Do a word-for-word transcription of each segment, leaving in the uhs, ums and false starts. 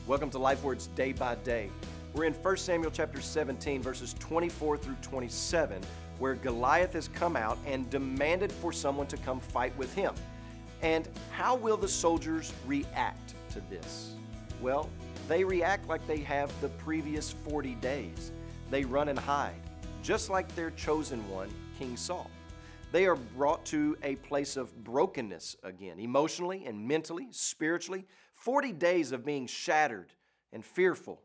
Welcome to LifeWords Day by Day. We're in First Samuel chapter seventeen, verses twenty-four through twenty-seven, where Goliath has come out and demanded for someone to come fight with him. And how will the soldiers react to this? Well, they react like they have the previous forty days. They run and hide, just like their chosen one, King Saul. They are brought to a place of brokenness again, emotionally and mentally, spiritually. forty days of being shattered and fearful.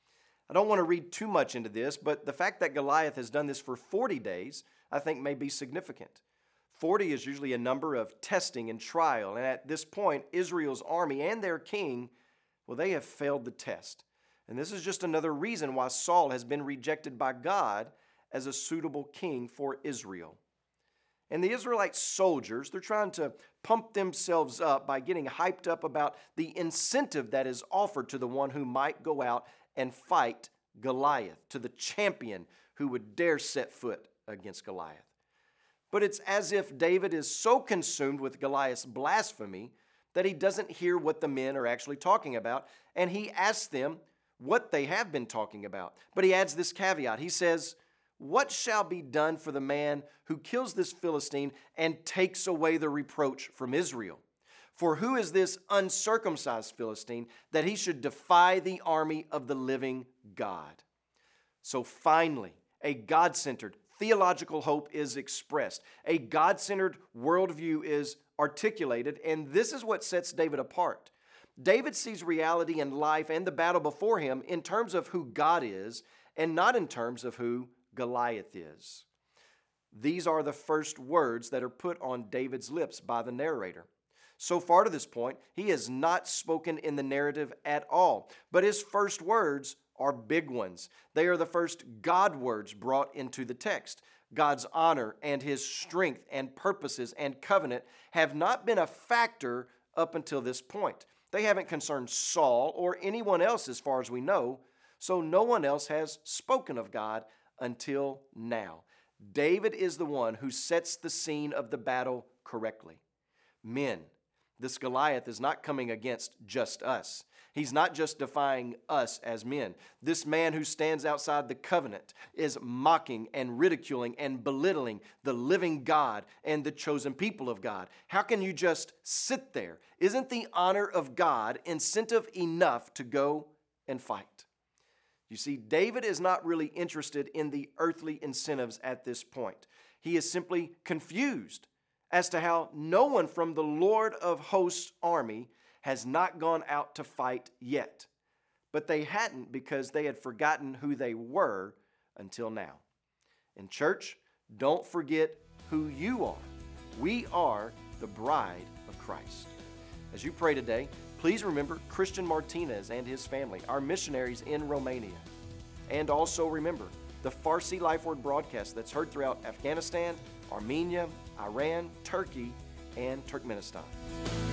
I don't want to read too much into this, but the fact that Goliath has done this for forty days, I think may be significant. forty is usually a number of testing and trial, and at this point, Israel's army and their king, well, they have failed the test. And this is just another reason why Saul has been rejected by God as a suitable king for Israel. And the Israelite soldiers, they're trying to pump themselves up by getting hyped up about the incentive that is offered to the one who might go out and fight Goliath, to the champion who would dare set foot against Goliath. But it's as if David is so consumed with Goliath's blasphemy that he doesn't hear what the men are actually talking about, and he asks them what they have been talking about. But he adds this caveat. He says, "What shall be done for the man who kills this Philistine and takes away the reproach from Israel? For who is this uncircumcised Philistine that he should defy the army of the living God?" So finally, a God-centered theological hope is expressed. A God-centered worldview is articulated, and this is what sets David apart. David sees reality in life and the battle before him in terms of who God is and not in terms of who Goliath is. These are the first words that are put on David's lips by the narrator. So far to this point, he has not spoken in the narrative at all, but his first words are big ones. They are the first God words brought into the text. God's honor and his strength and purposes and covenant have not been a factor up until this point. They haven't concerned Saul or anyone else as far as we know, so no one else has spoken of God until now. David is the one who sets the scene of the battle correctly. Men, this Goliath is not coming against just us. He's not just defying us as men. This man who stands outside the covenant is mocking and ridiculing and belittling the living God and the chosen people of God. How can you just sit there? Isn't the honor of God incentive enough to go and fight? You see, David is not really interested in the earthly incentives at this point. He is simply confused as to how no one from the Lord of hosts' army has not gone out to fight yet. But they hadn't because they had forgotten who they were until now. In church, don't forget who you are. We are the bride of Christ. As you pray today, please remember Christian Martinez and his family, our missionaries in Romania. And also remember the Farsi LifeWord broadcast that's heard throughout Afghanistan, Armenia, Iran, Turkey, and Turkmenistan.